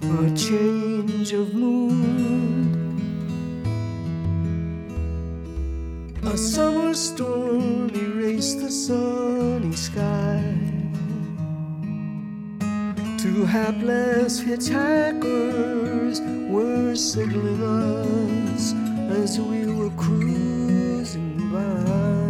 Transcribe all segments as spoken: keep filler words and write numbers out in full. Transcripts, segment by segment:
a change of mood. A summer storm erased the sunny sky. Two hapless hitchhikers were signaling us as we were cruising by.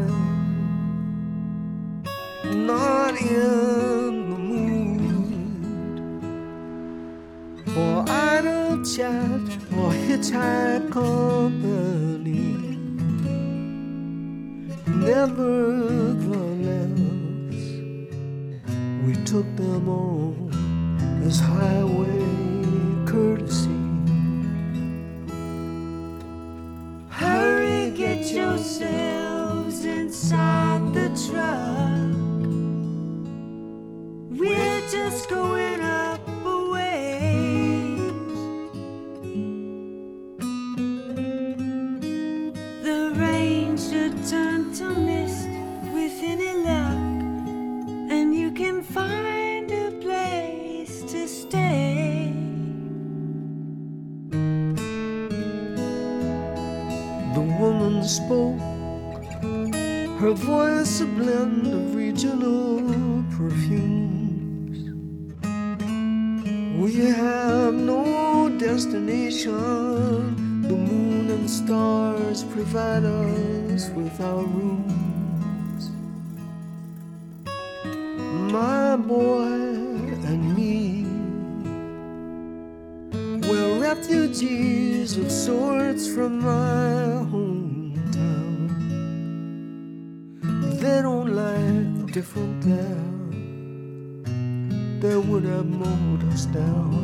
Not in the mood for idle chat or hitchhike company. Nevertheless, we took them on as highway courtesy. Hurry, get yourselves inside the truck. We're just going up a ways. The rain should turn to mist with any luck, and you can find a place to stay. The woman spoke, her voice a blend of regional perfumes. We have no destination. The moon and stars provide us with our rooms. My boy and me, we're refugees of sorts from my hometown. They don't like different there. They would have mowed us down.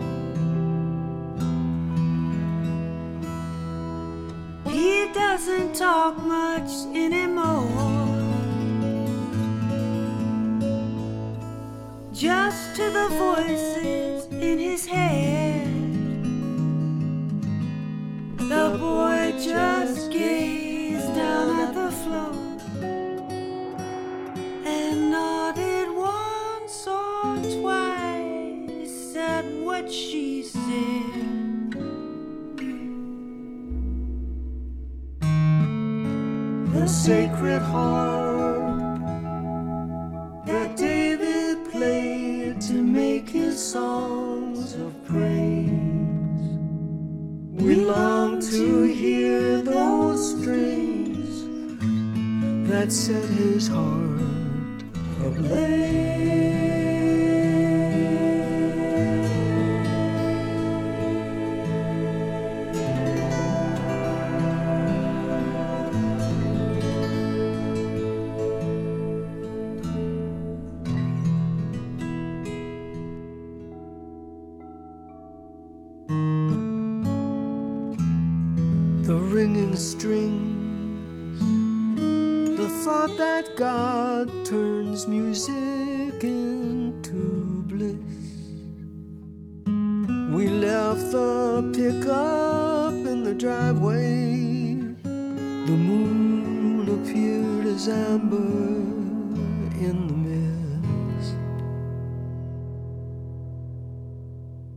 He doesn't talk much anymore, just to the voices in his head. The boy just gazed down at the floor and nodded once or twice at what she said. The sacred harp that David played to make his songs of praise. We long to hear those strings that set his heart ablaze. The ringing strings, the thought that God turns music into bliss. We left the pickup in the driveway. The moon appeared as amber in the mist.